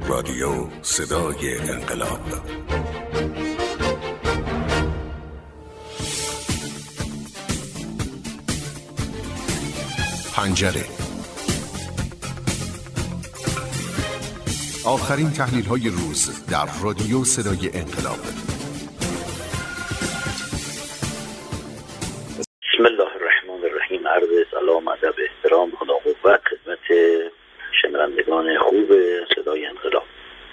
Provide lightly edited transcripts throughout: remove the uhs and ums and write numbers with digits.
رادیو صدای انقلاب. پنجره. آخرین تحلیل‌های روز در رادیو صدای انقلاب. بسم الله الرحمن الرحیم. عرض سلام، ادب، احترام، خدا قوت خدمت شنوندگان خوب صدای انقلاب.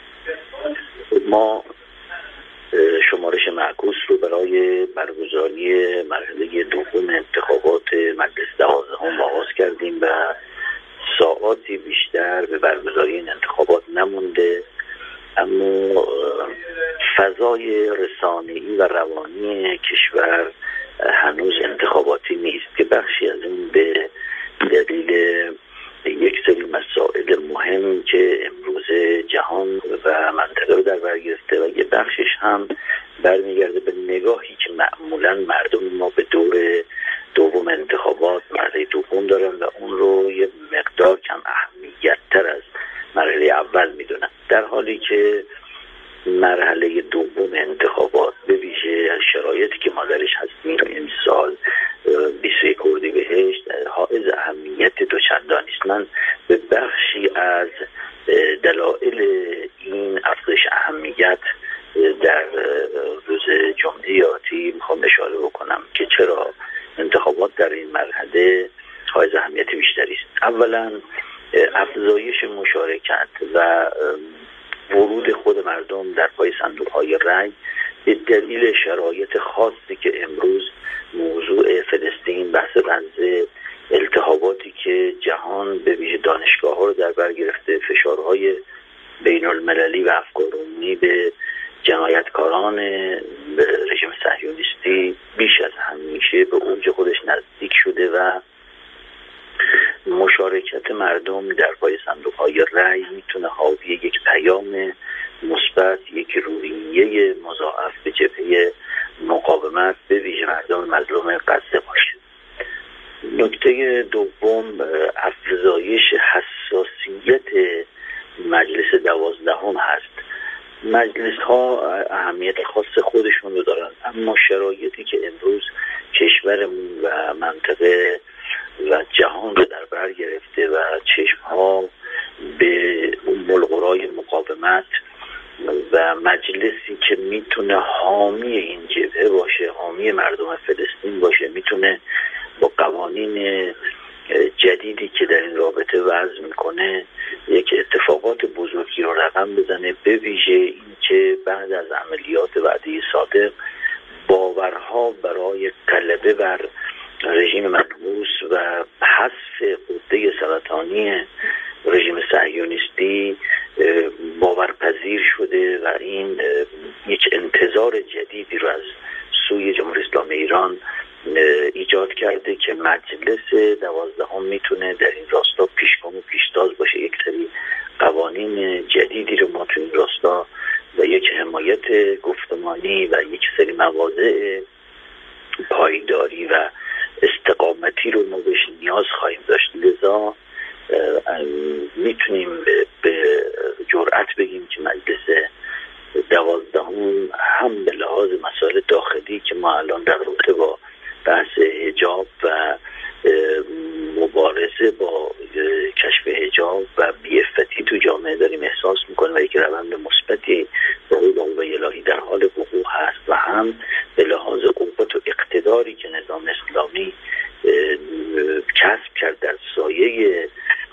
ما شمارش معکوس رو برای برگزاری مرحله دوم انتخابات مجلس 12 آغاز کردیم و ساعاتی بیشتر به برگزاری این انتخابات نمونده، اما فضای رسانه‌ای و روانی کشور هنوز انتخاباتی نیست که بخشی از این به دلیل یک سری مسائل مهم که امروز جهان و منطقه رو در بر گرفته و یه بخشش هم برمیگرده به نگاهی که معمولا مردم ما به دور دوم انتخابات مرحله دوم دارن و اون رو یه مقدار کم اهمیت تر از مرحله اول میدونن، در حالی که مرحله دوم انتخابات به ویژه از شرایطی که ما درش هستیم امسال 21 اردیبهشت حائز اهمیت دوچندانی است. من به بخشی از دلایل این افزایش اهمیت در روز جمعه آتی میخوام اشاره بکنم که چرا انتخابات در این مرحله حائز اهمیت بیشتری است. اولا افزایش مشارکت و ورود خود مردم در پای صندوق‌های رای به دلیل شرایط خاصی که امروز موضوع فلسطین، بحث رنز التهاباتی که جهان به ویژه دانشگاه‌ها رو در بر گرفته، فشارهای بین‌المللی و افکارعمومی به جنایتکاران رژیم صهیونیستی بیش از همیشه به اوج خودش نزدیک شده و مشارکت مردم در پای صندوق‌های رأی میتونه حاوی یک پیام مثبت، یک روحیه مضاعف به جبهه مقاومت به ویژه مردم مظلوم غزه باشه. نکته دوم افزایش حساسیت مجلس 12 هست. مجلس ها اهمیت خاص خودشون رو دارن، اما شرایطی که امروز کشورمون و منطقه و جهان رو در بر گرفته و چشم ها به القرای مقاومت و مجلسی که میتونه حامی این جبهه باشه، حامی مردم فلسطین باشه، میتونه با قوانین جدیدی که در این رابطه وضع میکنه یک اتفاقات بزرگی رو رقم بزنه، به ویژه این که بعد از عملیات وعده صادق باورها برای غلبه بر رژیم منحوس و حذف غده سرطانی رژیم صهیونیستی باورپذیر شده و این یک انتظار جدیدی رو از سوی جمهوری اسلامی ایران ایجاد کرده که مجلس 12 میتونه در این راستا پیشگام و پیشتاز باشه، یک سری قوانین جدیدی رو ما تو این راستا و یک حمایت گفتمانی و یک سری مواضع پایداری و استقامتی رو ما بهش نیاز خواهیم داشت. لذا میتونیم به جرأت بگیم که مجلس 12 هم به لحاظ مسائل داخلی که ما الان در رابطه با بحث حجاب و مبارزه با کشف حجاب و بی‌عفتی تو جامعه داریم احساس میکنیم و یک روند مثبتی به قول الهی در حال وقوع هست، و هم به لحاظ قوت و اقتداری که نظام اسلامی کسب کرد در سایه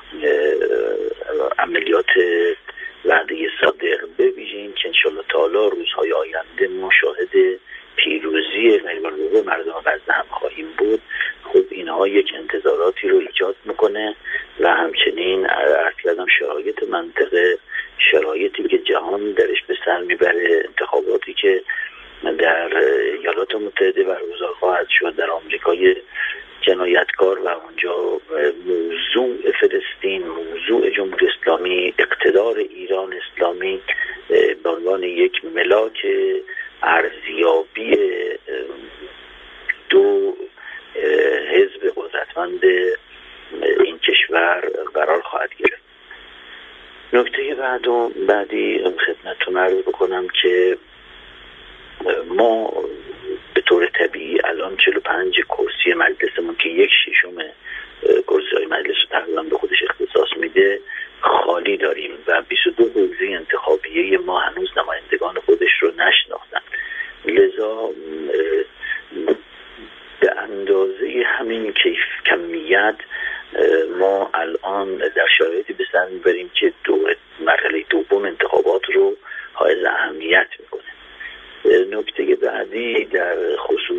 عملیات وعده صادق، به ویژه این که انشالله تعالی روزهای آینده ما شاهد پیروزی غیرالممکن مردم غزه هم خواهیم بود. خب اینها یک انتظاراتی رو ایجاد میکنه و همچنین عرض کردم شرایط منطقه، شرایطی که جهان درش به سر میبره، انتخاباتی که در ایالات متحده برگزار خواهد شد، در آمریکای جنایتکار و اونجا موضوع فلسطین، موضوع جمهوری اسلامی، اقتدار ایران اسلامی به عنوان یک ملاک ارزیابی دو حزب قدرتمند این کشور قرار خواهد گرفت. نکته بعدی خدمتتون عرض بکنم که ما به طور طبیعی الان 45 کرسی مجلسمون که 1/6 کرسی‌های مجلس رو تقریبا به خودش اختصاص میده خالی داریم و 22 حوزه انتخابیه ما هنوز نمایندگان خودش رو نشناختن. لذا به اندازه همین کمیت ما الان در شرایطی به سر میبریم که مرحله دوم انتخابات رو حائز اهمیت میکنه. نکته بعدی در خصوص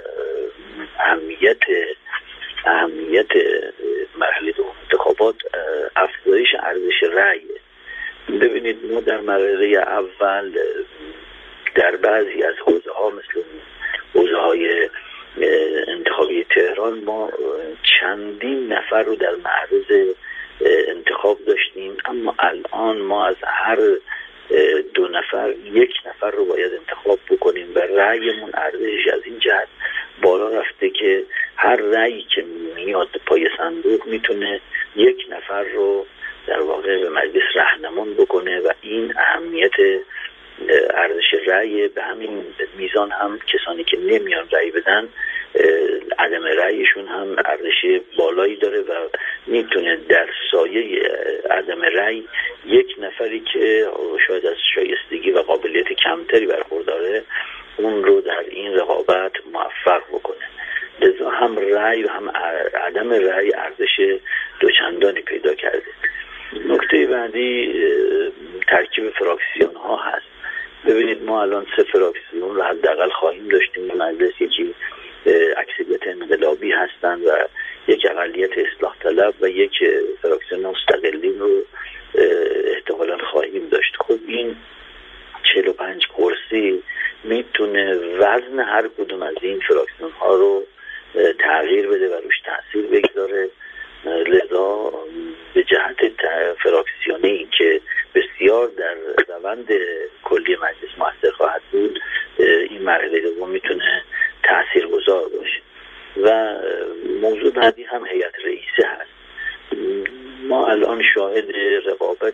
اهمیت مرحله دوم انتخابات افزایش ارزش رأی. ببینید ما در مرحله اول در بعضی از حوزه ها مثل حوزه های انتخابی تهران ما چندین نفر رو در معرض انتخاب داشتیم، اما الان ما از هر 2 نفر 1 نفر رو باید انتخاب بکنیم و رأیمون ارزشش از این جهت بالا رفته که هر رأیی که میاد پای صندوق میتونه 1 نفر رو در واقع به مجلس راهنمون بکنه و این اهمیت ارزش رأی به همین میزان هم کسانی که نمیان رأی بدن عدم رأیشون هم ارزش بالایی داره و میتونه در سایه عدم رأی 1 نفری که شاید از شایستگی و قابلیت کمتری برخورداره اون رو در این رقابت موفق بکنه. لذا هم رأی و هم عدم رأی ارزش دوچندانی پیدا کرده. نکته بعدی ترکیب فراکسیون ها هست. ببینید ما الان 3 فراکسیون رو حداقل خواهیم داشتیم در مجلس. یکی اکثریت انقلابی هستند و یک اقلیت اصلاح طلب و یک فراکسیون مستقلین رو احتمالاً خواهیم داشت. خب این 45 کرسی میتونه وزن هر کدوم از این فراکسیون ها رو تغییر بده و روش تاثیر بگذاره. لذا به جهت فراکسیونی که بسیار در روند کلی مجلس مؤثر خواهد بود این مرحله دوم میتونه تاثیرگذار باشه. و موضوع بعدی هم هیئت رئیسه هست. ما الان شاهد رقابت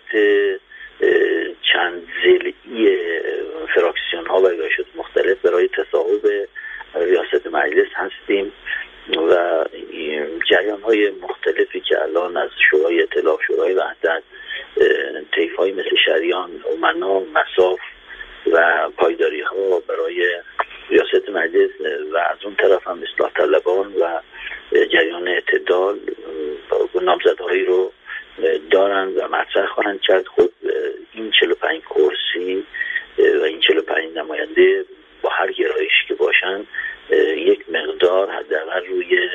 چند ضلعی فراکسیون ها و ریاست مختلف برای تصاحب ریاست مجلس هستیم و جریان های مختلفی که الان از شورای ائتلاف، شورای وحدت، طیف های مثل شریان، امنا، مصاف و پایداری ها برای ریاست مجلس و از اون طرف هم اصلاح طلبان و جریان اعتدال نامزدهایی رو دارن و مطرح خواهند کرد. خود این 45 کرسی و این 45 نماینده با هر گرایشی که باشن یک مقدار حداقل روی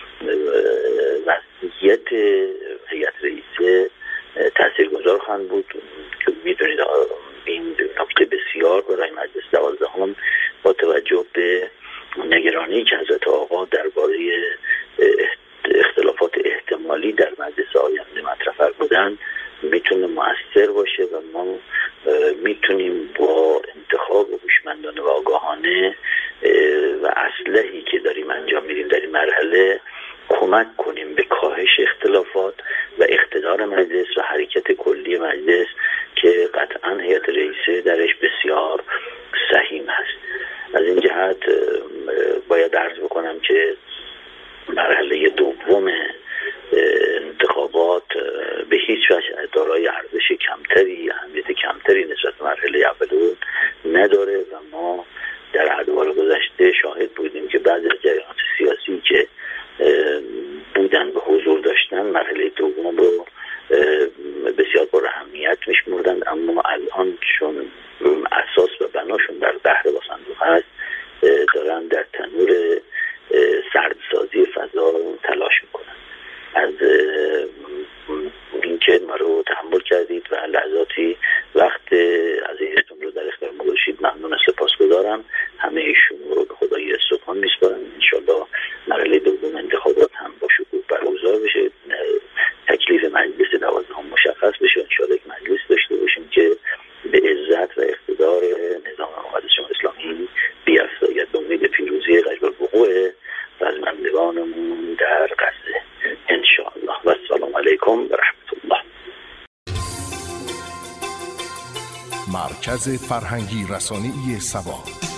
وضعیت هیئت رئیسه تاثیرگذار خواهند بود که میدونید این نکته بسیار برای مجلس 12 با توجه به نگرانی که حضرت آقا درباره اختلافات احتمالی در مجلس آینده مطرح فرمودن میتونه مؤثر باشه و ما میتونیم با انتخاب هوشمندانه و آگاهانه و اصلحی که داریم انجام میدیم در این مرحله کمک کنیم به کاهش اختلافات و اقتدار مجلس و حرکت کلی مجلس که قطعا هیئت رئیسه درش بسیار سهیم هست. از این جهت باید عرض بکنم که مرحله دوم انتخابات به هیچ وجه دارای ارزش کمتری، اهمیت کمتری نسبت به مرحله اول نداره و ما در ادوار گذشته شاهد بودیم که بعضی از جریانات سیاسی که بودن به حضور داشتن مرحله دوم رو بسیار پر اهمیت میشمردند، اما الان چون اساس و بناشون در بحر با صندوق هست دارن در تنور سردسازی فضا تلاش میکنن. از اینکه ما رو تحمل کردید و لحظاتی وقت عزیزتون رو در اختیار ما گذاشتید ممنون. سپاس. مرکز فرهنگی رسانه‌ای سبا.